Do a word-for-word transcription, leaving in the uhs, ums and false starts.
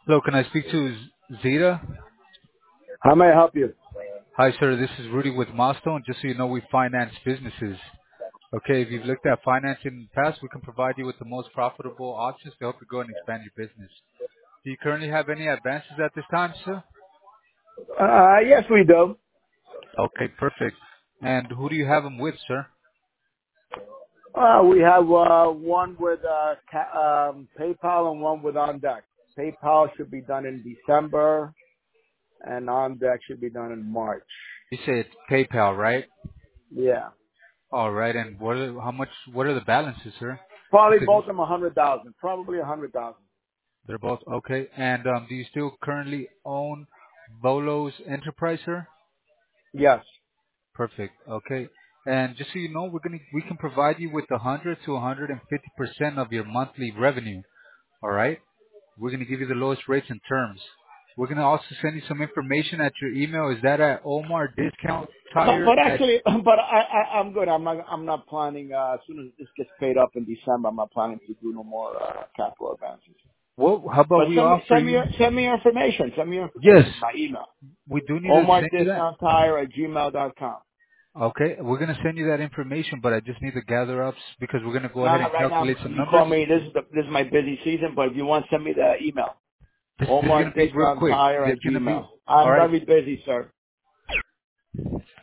Hello, can I speak to Z- Zeta? How may I help you? Hi, sir. This is Rudy with Milestone. Just so you know, we finance businesses. Okay, if you've looked at financing in the past, we can provide you with the most profitable options to help you grow and expand your business. Do you currently have any advances at this time, sir? Uh, yes, we do. Okay, perfect. And who do you have them with, sir? Uh, we have uh, one with uh, ca- um, PayPal and one with OnDeck. PayPal should be done in December, and OnDeck should be done in March. You say it's PayPal, right? Yeah, All right. And what are, how much? What are the balances, sir? probably Because both of them a hundred thousand. Probably a hundred thousand. they're both okay. And um, do you still currently own Bolo's Enterprise, sir? Yes. Perfect. Okay. And just so you know, we're gonna we can provide you with one hundred to one hundred fifty percent of your monthly revenue. All right. We're gonna give you the lowest rates and terms. We're gonna also send you some information at your email. Is that at Omar Discount But, Tire? but At actually, but I, I, I'm good. I'm not. I'm not planning. Uh, as soon as this gets paid up in December, I'm not planning to do no more uh, capital advances. well, how about But we send me, offer send me, you? your, send me your information. Send me your Yes, information. My email. we do need to Omar send you that. Discount Tire at gmail dot com. Okay, we're gonna send you that information, but I just need to gather up s- because we're gonna go ahead Not and right now. calculate some You numbers. call me. This is the this is my busy season. But if you want, send me the email. This, this is Omar gonna be real Discount quick. Tire This at is gonna be Gmail. all I'm right. very busy, sir.